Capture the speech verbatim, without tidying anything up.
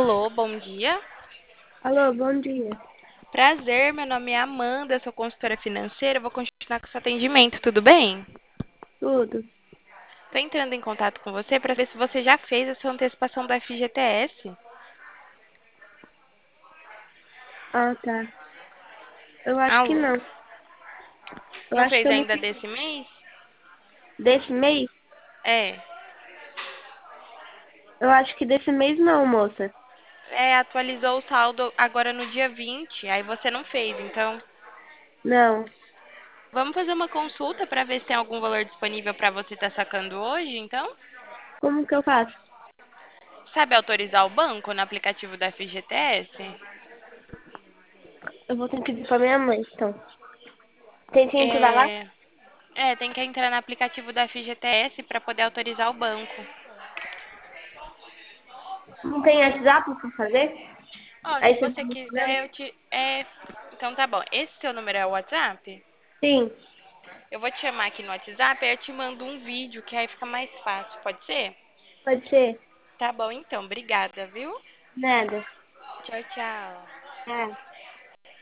Alô, bom dia. Alô, bom dia. Prazer, meu nome é Amanda, sou consultora financeira. Eu vou continuar com o seu atendimento, tudo bem? Tudo? Estou entrando em contato com você para ver se você já fez a sua antecipação do F G T S. Ah, tá. Eu acho que Alô? não. Eu Não acho que fez eu não ainda fiz. desse mês? Desse mês? É. Eu acho que desse mês não, moça. É, atualizou o saldo agora no dia vinte. Aí você não fez, então Não. vamos fazer uma consulta para ver se tem algum valor disponível para você estar sacando hoje, então? Como que eu faço? Sabe autorizar o banco no aplicativo do F G T S? Eu vou ter que pedir pra minha mãe, então. Tem que entrar lá? É, é, tem que entrar no aplicativo da F G T S para poder autorizar o banco. Não tem WhatsApp pra fazer? Ó, se Aí você você tá me falando? quiser, eu te. É, então tá bom. Esse seu número é o WhatsApp? Sim, Eu vou te chamar aqui no WhatsApp, aí eu te mando um vídeo, que aí fica mais fácil, pode ser? pode ser. Tá bom então, obrigada, viu? Nada. Tchau, tchau. É.